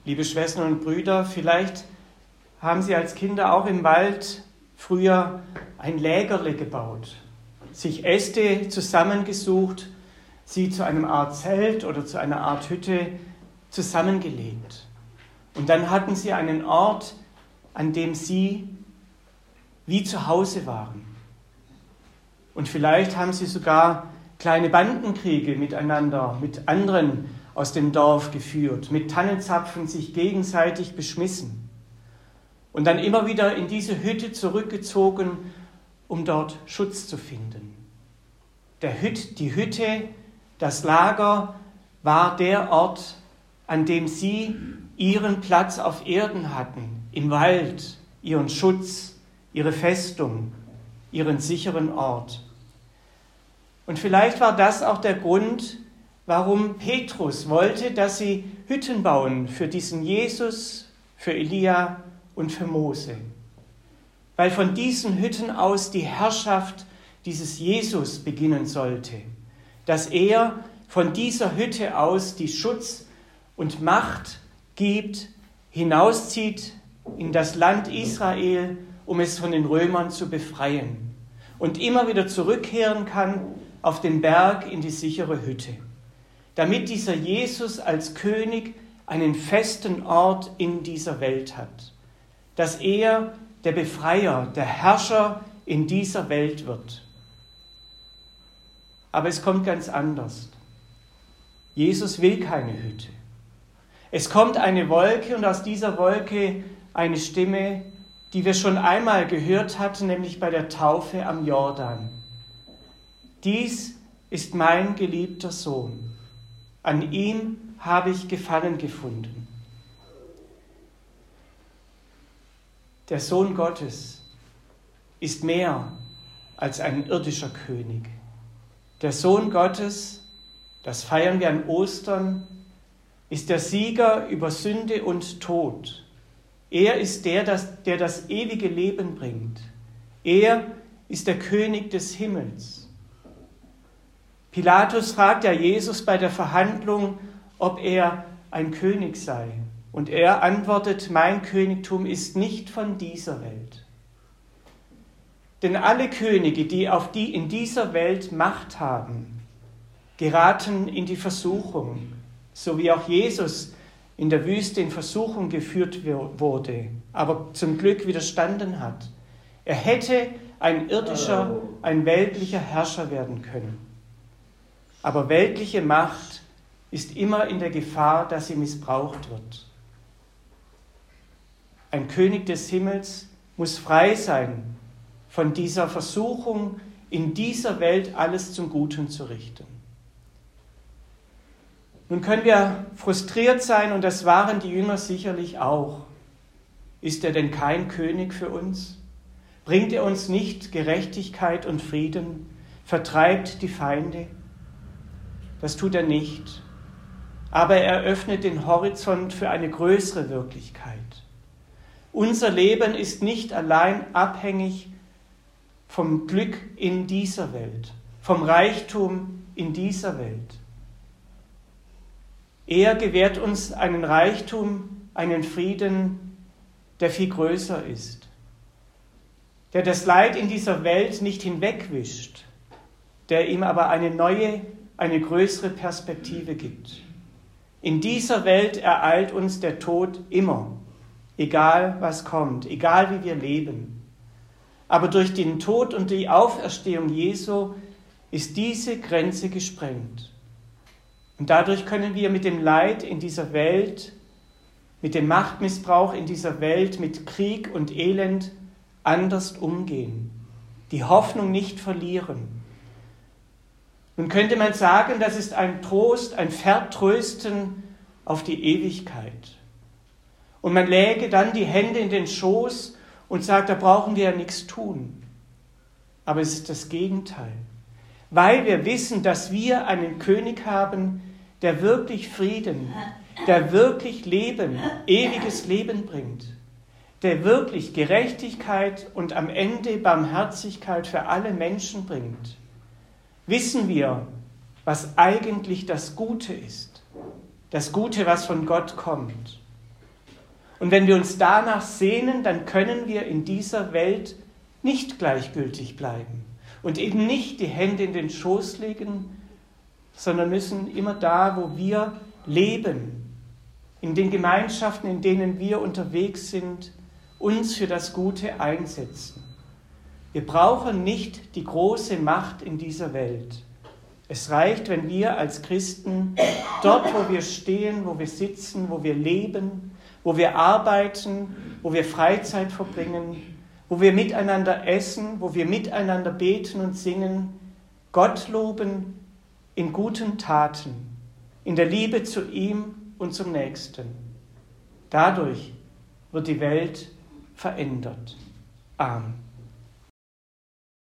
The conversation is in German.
Liebe Schwestern und Brüder, vielleicht haben Sie als Kinder auch im Wald früher ein Lägerle gebaut, sich Äste zusammengesucht, sie zu einer Art Zelt oder zu einer Art Hütte zusammengelegt. Und dann hatten Sie einen Ort, an dem Sie wie zu Hause waren. Und vielleicht haben Sie sogar kleine Bandenkriege miteinander, mit anderen aus dem Dorf geführt, mit Tannenzapfen sich gegenseitig beschmissen und dann immer wieder in diese Hütte zurückgezogen, um dort Schutz zu finden. Die Hütte, das Lager war der Ort, an dem Sie Ihren Platz auf Erden hatten, im Wald, Ihren Schutz, Ihre Festung, Ihren sicheren Ort. Und vielleicht war das auch der Grund, warum Petrus wollte, dass sie Hütten bauen für diesen Jesus, für Elia und für Mose. Weil von diesen Hütten aus die Herrschaft dieses Jesus beginnen sollte. Dass er von dieser Hütte aus die Schutz und Macht gibt, hinauszieht in das Land Israel, um es von den Römern zu befreien. Und immer wieder zurückkehren kann auf den Berg in die sichere Hütte. Damit dieser Jesus als König einen festen Ort in dieser Welt hat. Dass er der Befreier, der Herrscher in dieser Welt wird. Aber es kommt ganz anders. Jesus will keine Hütte. Es kommt eine Wolke und aus dieser Wolke eine Stimme, die wir schon einmal gehört hatten, nämlich bei der Taufe am Jordan. Dies ist mein geliebter Sohn. An ihm habe ich Gefallen gefunden. Der Sohn Gottes ist mehr als ein irdischer König. Der Sohn Gottes, das feiern wir an Ostern, ist der Sieger über Sünde und Tod. Er ist der das ewige Leben bringt. Er ist der König des Himmels. Pilatus fragt ja Jesus bei der Verhandlung, ob er ein König sei. Und er antwortet, mein Königtum ist nicht von dieser Welt. Denn alle Könige, die in dieser Welt Macht haben, geraten in die Versuchung, so wie auch Jesus in der Wüste in Versuchung geführt wurde, aber zum Glück widerstanden hat. Er hätte ein irdischer, ein weltlicher Herrscher werden können. Aber weltliche Macht ist immer in der Gefahr, dass sie missbraucht wird. Ein König des Himmels muss frei sein von dieser Versuchung, in dieser Welt alles zum Guten zu richten. Nun können wir frustriert sein, und das waren die Jünger sicherlich auch. Ist er denn kein König für uns? Bringt er uns nicht Gerechtigkeit und Frieden? Vertreibt die Feinde? Das tut er nicht. Aber er öffnet den Horizont für eine größere Wirklichkeit. Unser Leben ist nicht allein abhängig vom Glück in dieser Welt, vom Reichtum in dieser Welt. Er gewährt uns einen Reichtum, einen Frieden, der viel größer ist, der das Leid in dieser Welt nicht hinwegwischt, der ihm aber eine neue, eine größere Perspektive gibt. In dieser Welt ereilt uns der Tod immer, egal was kommt, egal wie wir leben. Aber durch den Tod und die Auferstehung Jesu ist diese Grenze gesprengt. Und dadurch können wir mit dem Leid in dieser Welt, mit dem Machtmissbrauch in dieser Welt, mit Krieg und Elend anders umgehen, die Hoffnung nicht verlieren. Nun könnte man sagen, das ist ein Trost, ein Vertrösten auf die Ewigkeit. Und man läge dann die Hände in den Schoß und sagt, da brauchen wir ja nichts tun. Aber es ist das Gegenteil. Weil wir wissen, dass wir einen König haben, der wirklich Frieden, der wirklich Leben, ewiges Leben bringt, der wirklich Gerechtigkeit und am Ende Barmherzigkeit für alle Menschen bringt. Wissen wir, was eigentlich das Gute ist, das Gute, was von Gott kommt. Und wenn wir uns danach sehnen, dann können wir in dieser Welt nicht gleichgültig bleiben und eben nicht die Hände in den Schoß legen, sondern müssen immer da, wo wir leben, in den Gemeinschaften, in denen wir unterwegs sind, uns für das Gute einsetzen. Wir brauchen nicht die große Macht in dieser Welt. Es reicht, wenn wir als Christen dort, wo wir stehen, wo wir sitzen, wo wir leben, wo wir arbeiten, wo wir Freizeit verbringen, wo wir miteinander essen, wo wir miteinander beten und singen, Gott loben in guten Taten, in der Liebe zu ihm und zum Nächsten. Dadurch wird die Welt verändert. Amen.